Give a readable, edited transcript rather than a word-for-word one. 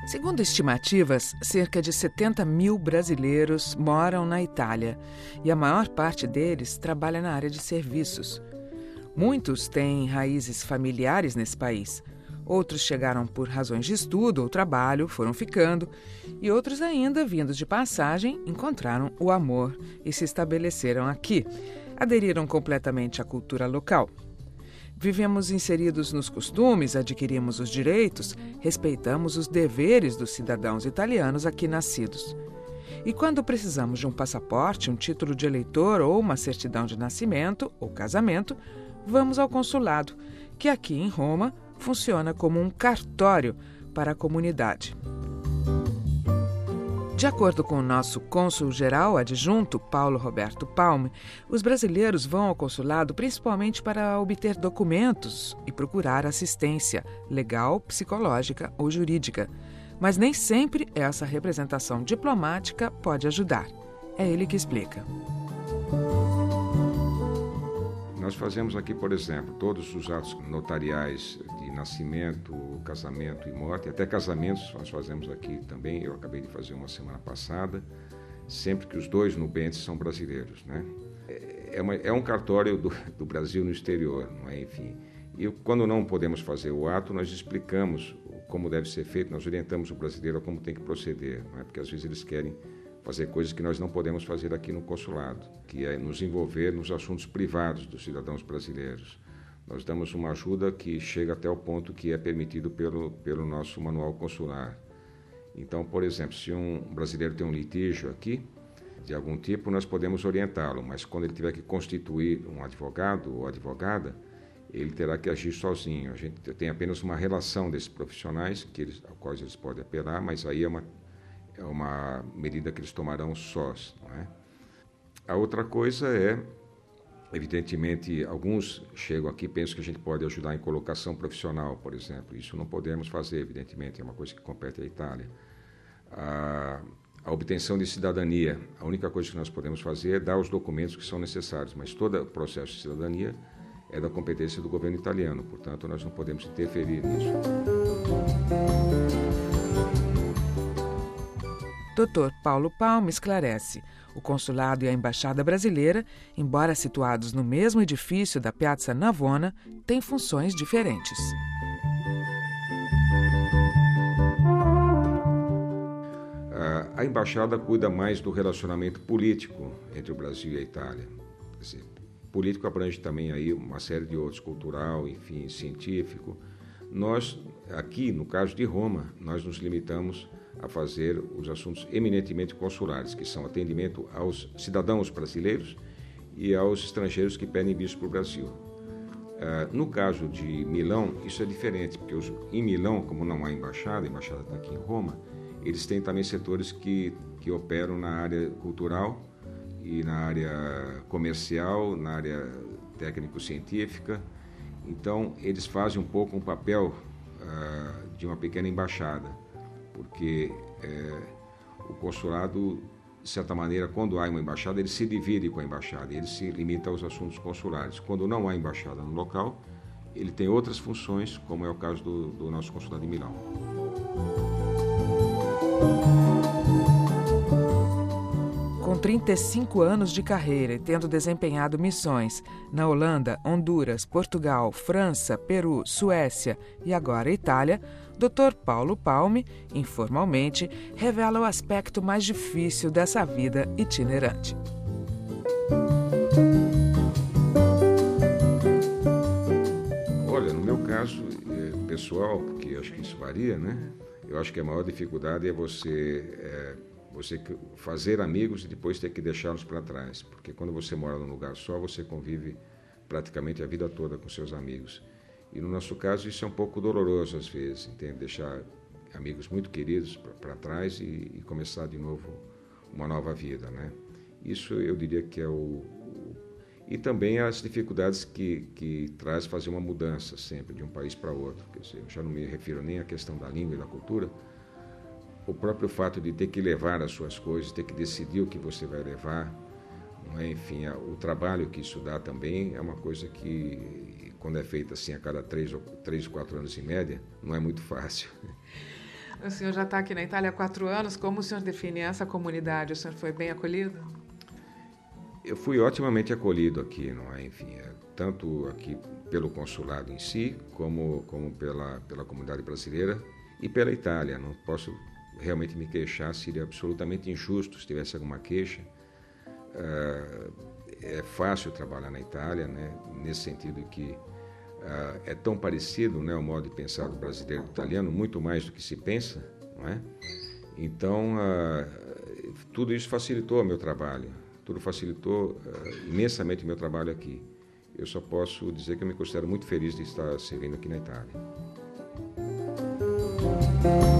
Segundo estimativas, cerca de 70 mil brasileiros moram na Itália e a maior parte deles trabalha na área de serviços. Muitos têm raízes familiares nesse país. Outros chegaram por razões de estudo ou trabalho, foram ficando, e outros ainda, vindos de passagem, encontraram o amor e se estabeleceram aqui. Aderiram completamente à cultura local. Vivemos inseridos nos costumes, adquirimos os direitos, respeitamos os deveres dos cidadãos italianos aqui nascidos. E quando precisamos de um passaporte, um título de eleitor ou uma certidão de nascimento ou casamento, vamos ao consulado, que aqui em Roma funciona como um cartório para a comunidade. De acordo com o nosso cônsul-geral adjunto, Paulo Roberto Palme, os brasileiros vão ao consulado principalmente para obter documentos e procurar assistência legal, psicológica ou jurídica. Mas nem sempre essa representação diplomática pode ajudar. É ele que explica. Nós fazemos aqui, por exemplo, todos os atos notariais de nascimento, casamento e morte, até casamentos nós fazemos aqui também. Eu acabei de fazer uma semana passada, sempre que os dois nubentes são brasileiros, né? É um cartório do Brasil no exterior, não é? Enfim. E quando não podemos fazer o ato, nós explicamos como deve ser feito, nós orientamos o brasileiro a como tem que proceder, não é? Porque às vezes eles querem fazer coisas que nós não podemos fazer aqui no consulado, que é nos envolver nos assuntos privados dos cidadãos brasileiros. Nós damos uma ajuda que chega até o ponto que é permitido pelo nosso manual consular. Então, por exemplo, se um brasileiro tem um litígio aqui, de algum tipo, nós podemos orientá-lo, mas quando ele tiver que constituir um advogado ou advogada, ele terá que agir sozinho. A gente tem apenas uma relação desses profissionais, ao quais eles podem apelar, mas aí é uma medida que eles tomarão sós, não é? A outra coisa é, evidentemente, alguns chegam aqui e pensam que a gente pode ajudar em colocação profissional, por exemplo. Isso não podemos fazer, evidentemente, é uma coisa que compete à Itália. A obtenção de cidadania, a única coisa que nós podemos fazer é dar os documentos que são necessários, mas todo o processo de cidadania é da competência do governo italiano, portanto, nós não podemos interferir nisso. Dr. Paulo Palme esclarece. O consulado e a embaixada brasileira, embora situados no mesmo edifício da Piazza Navona, têm funções diferentes. A embaixada cuida mais do relacionamento político entre o Brasil e a Itália. Quer dizer, político abrange também aí uma série de outros, cultural, enfim, científico. Nós, aqui, no caso de Roma, nós nos limitamos a fazer os assuntos eminentemente consulares, que são atendimento aos cidadãos brasileiros e aos estrangeiros que pedem visto para o Brasil. No caso de Milão, isso é diferente, porque em Milão, como não há embaixada, a embaixada está aqui em Roma, eles têm também setores que operam na área cultural e na área comercial, na área técnico-científica. Então, eles fazem um pouco um papel de uma pequena embaixada, porque o consulado, de certa maneira, quando há uma embaixada, ele se divide com a embaixada, ele se limita aos assuntos consulares. Quando não há embaixada no local, ele tem outras funções, como é o caso do nosso consulado em Milão. Com 35 anos de carreira e tendo desempenhado missões na Holanda, Honduras, Portugal, França, Peru, Suécia e agora Itália, Dr. Paulo Palme, informalmente, revela o aspecto mais difícil dessa vida itinerante. Olha, no meu caso pessoal, porque acho que isso varia, né? Eu acho que a maior dificuldade é você fazer amigos e depois ter que deixá-los para trás, porque quando você mora num lugar só, você convive praticamente a vida toda com seus amigos. E no nosso caso isso é um pouco doloroso às vezes, entende? Deixar amigos muito queridos para trás e começar de novo uma nova vida, né? Isso eu diria que é E também as dificuldades que traz fazer uma mudança sempre de um país para outro. Quer dizer, eu já não me refiro nem à questão da língua e da cultura. O próprio fato de ter que levar as suas coisas, ter que decidir o que você vai levar, não é? Enfim, o trabalho que isso dá também é uma coisa que, quando é feita assim a cada 3 ou 4 anos em média, não é muito fácil. O senhor já está aqui na Itália há 4 anos. Como o senhor define essa comunidade? O senhor foi bem acolhido? Eu fui otimamente acolhido aqui, não é? Enfim, tanto aqui pelo consulado em si, como pela comunidade brasileira e pela Itália. Não posso realmente me queixar, seria absolutamente injusto se tivesse alguma queixa. É fácil trabalhar na Itália, né? Nesse sentido que é tão parecido, né, o modo de pensar do brasileiro e do italiano, muito mais do que se pensa, não é? Então, tudo isso facilitou o meu trabalho, tudo facilitou imensamente o meu trabalho aqui. Eu só posso dizer que eu me considero muito feliz de estar servindo aqui na Itália.